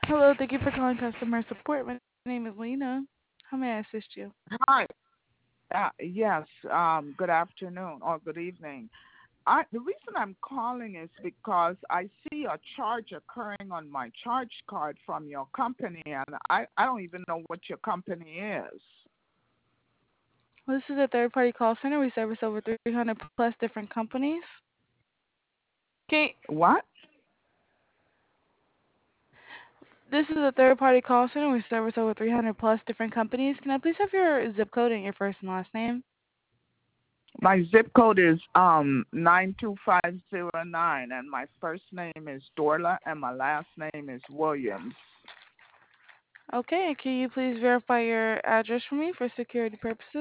Hello, thank you for calling customer support. My name is Lena. How may I assist you? Hi. Yes. Good afternoon or good evening. The reason I'm calling is because I see a charge occurring on my charge card from your company, and I don't even know what your company is. Well, this is a third-party call center. We service over 300 plus different companies. Okay, What? this is a third-party call center. We service over 300 plus different companies. Can I please have your zip code and your first and last name? My zip code is 92509, and my first name is Dorla, and my last name is Williams. Okay, and can you please verify your address for me for security purposes?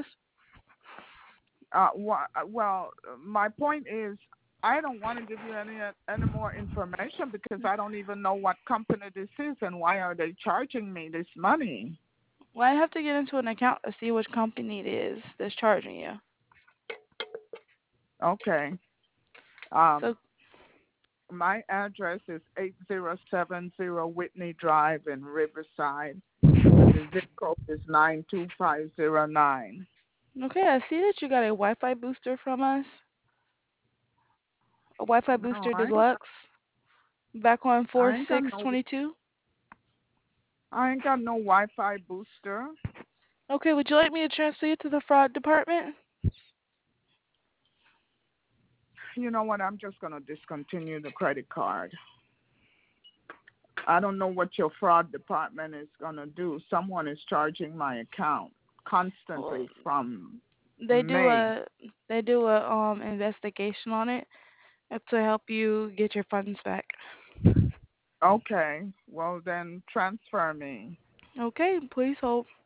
Well, my point is, I don't want to give you any more information because I don't even know what company this is and why are they charging me this money. Well, I have to get into an account to see which company it is that's charging you. Okay. Um, So, my address is 8070 Whitney Drive in Riverside, and the zip code is 92509. okay, I see that you got a Wi-Fi booster from us, a Wi-Fi No, booster deluxe, back on I ain't got no 4622. I ain't got no Wi-Fi booster. Okay, would you like me to transfer you to the fraud department? You know what? I'm just gonna discontinue the credit card. I don't know what your fraud department is going to do. Someone is charging my account Well, constantly from they do May. a they do a investigation on it to help you get your funds back. Okay, well then transfer me. Okay, please hold.